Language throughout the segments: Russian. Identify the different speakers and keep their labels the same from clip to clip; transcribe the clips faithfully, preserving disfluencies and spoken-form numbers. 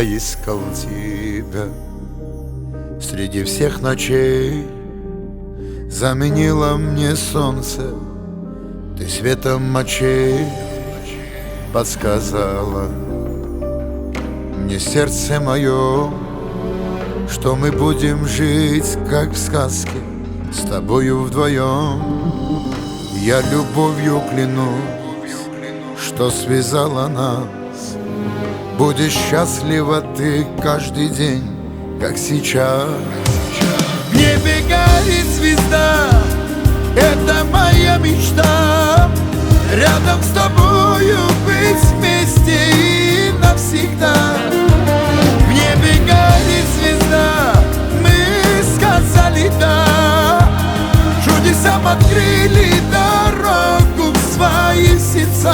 Speaker 1: Я искал тебя среди всех ночей, заменило мне солнце, ты светом мочей подсказала мне сердце мое, что мы будем жить, как в сказке, с тобою вдвоем. Я любовью клянусь, что связала нас. Будешь счастлива ты каждый день, как сейчас. В небе горит звезда, это моя мечта. Рядом с тобою быть вместе и навсегда. В небе горит звезда, мы сказали да. Чудесам открыли дорогу в свои сердца.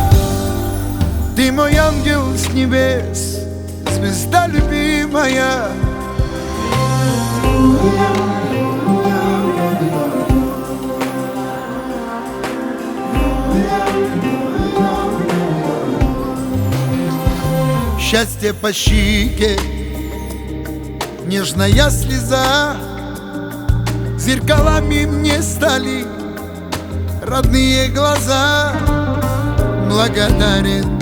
Speaker 1: Ты мой ангел с небес, звезда любимая. Счастье по щеке, нежная слеза, зеркалами мне стали родные глаза. Благодарен,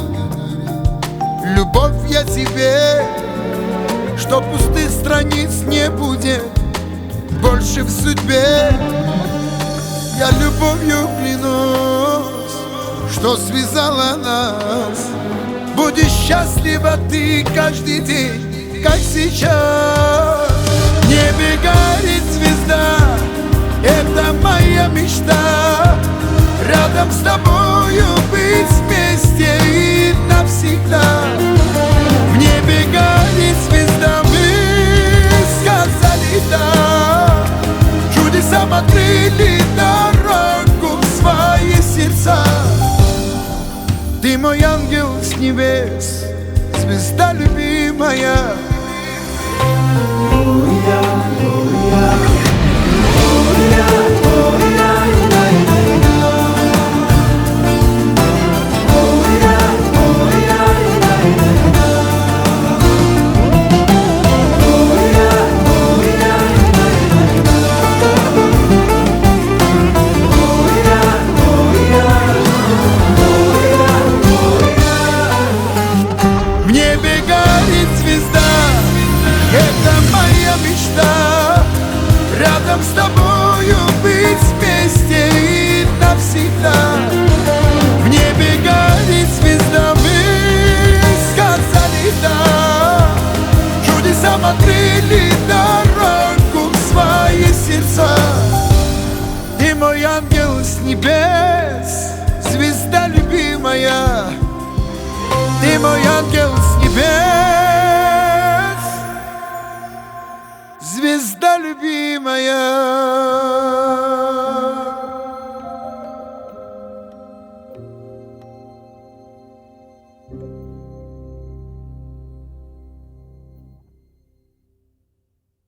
Speaker 1: любовь, я тебе, что пустых страниц не будет больше в судьбе. Я любовью клянусь, что связала нас. Будешь счастлива ты каждый день, как сейчас. В небе горит звезда, это моя мечта. Рядом с тобою быть вместе и навсегда. В небе горит звезда, мы сказали да. Чудесам открыли дорогу в свои сердца. Ты мой ангел с небес, звезда любимая. В небе горит звезда, это моя мечта. Рядом с тобою быть вместе и навсегда. В небе горит звезда, мы сказали да. Чудесам открыли дорогу в свои сердца. Ты мой ангел с небес, звезда любимая. Ты мой ангел с небес, звезда любимая.